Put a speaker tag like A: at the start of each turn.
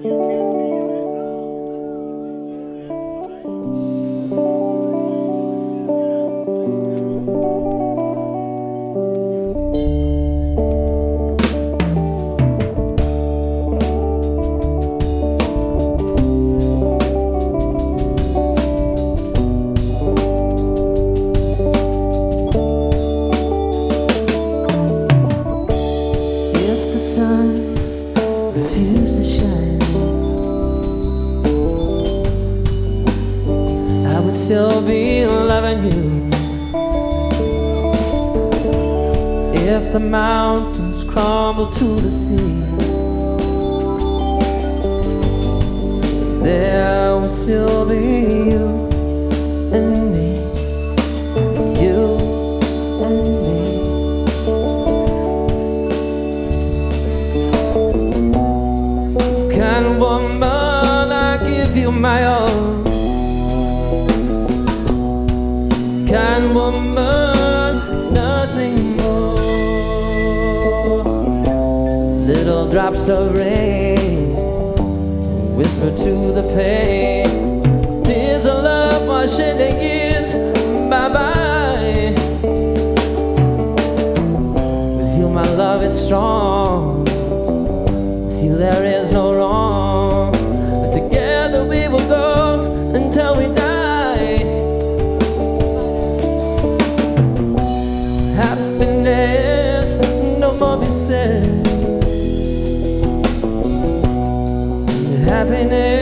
A: Refuse to shine, I would still be loving you. If the mountains crumble to the sea, there would still be you and me, you and me. Kind woman, I give you my all. Kind woman, nothing more. Little drops of rain whisper to the pain. Tears of love washing the years bye-bye. With you my love is strong, with you there is no wrong. Together we will go until we die. Happiness no more be said. Happiness